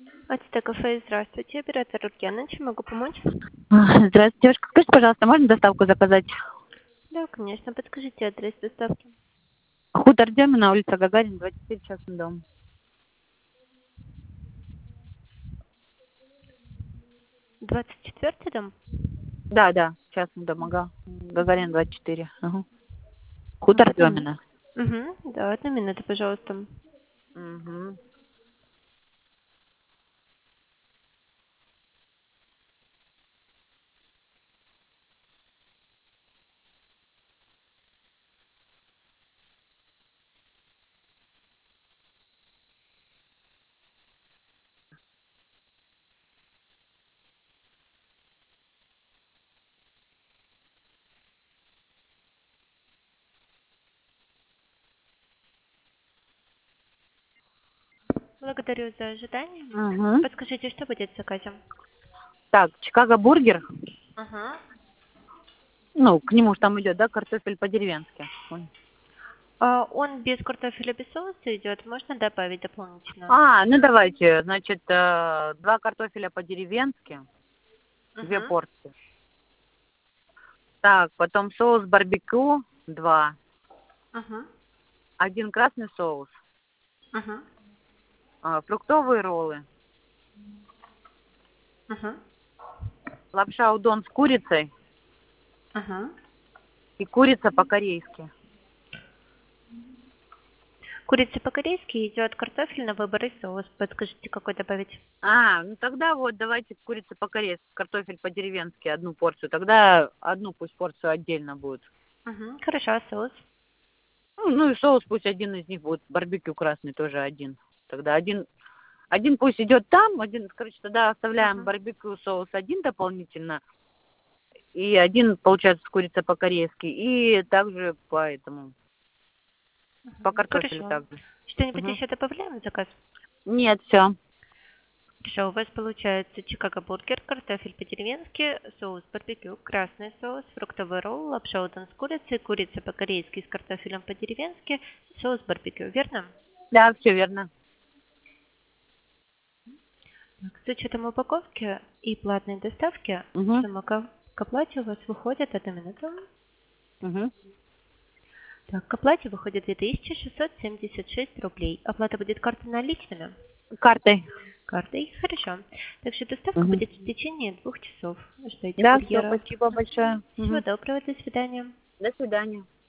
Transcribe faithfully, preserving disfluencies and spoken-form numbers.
АТТ кафе, здравствуйте, оператор Ульяна, чем могу помочь? А, Здравствуйте, девушка. Скажите, пожалуйста, можно доставку заказать? Да, конечно, подскажите адрес доставки. Хутор Демина, улица Гагарина, двадцать четыре, частный дом. двадцать четвёртый дом? Да, да, частный дом, ага. Гагарина, двадцать четыре. Ага. А, Хутор одну, Демина. угу, да, одну минуту, пожалуйста. Угу. Благодарю за ожидание. Угу. Подскажите, что будет в заказе? Так, Чикаго бургер. Ага. Ну, к нему же там идет, да, картофель по-деревенски. Ой. А, он без картофеля, без соуса идет, можно добавить дополнительно? А, ну давайте, значит, э, два картофеля по-деревенски, две Угу. порции. Так, потом соус барбекю, два. Угу. Один красный соус. Угу. А, фруктовые роллы. Угу. Лапша удон с курицей. Угу. И курица по-корейски. Курица по-корейски идет картофель на выбор и соус. Подскажите, какой добавить? А, ну тогда вот давайте курица по-корейски, картофель по-деревенски одну порцию. Тогда одну пусть порцию отдельно будет. Угу. Хорошо, а соус? Ну, ну и соус пусть один из них будет, барбекю красный тоже один. Тогда один, один пусть идет там, один, короче, тогда оставляем Угу. барбекю соус один дополнительно. И один, получается, с курица по-корейски. И также по этому, по картофелю Хорошо. также. Что-нибудь Угу. еще добавляем в заказ? Нет, все. Хорошо, у вас получается Чикаго бургер, картофель по-деревенски, соус барбекю, красный соус, фруктовый ролл, лапша удон с курицей, курица по-корейски с картофелем по-деревенски, соус барбекю, верно? Да, все верно. Так, с учетом упаковки и платной доставки Угу. сумма к к оплате у вас выходит, одну минуту. Угу. Так, к оплате выходит две тысячи шестьсот семьдесят шесть рублей. Оплата будет картой наличными? Картой. Картой, хорошо. Также доставка Угу. будет в течение двух часов. Ждите Да, все, курьера. спасибо большое. Всего Угу. доброго, до свидания. До свидания.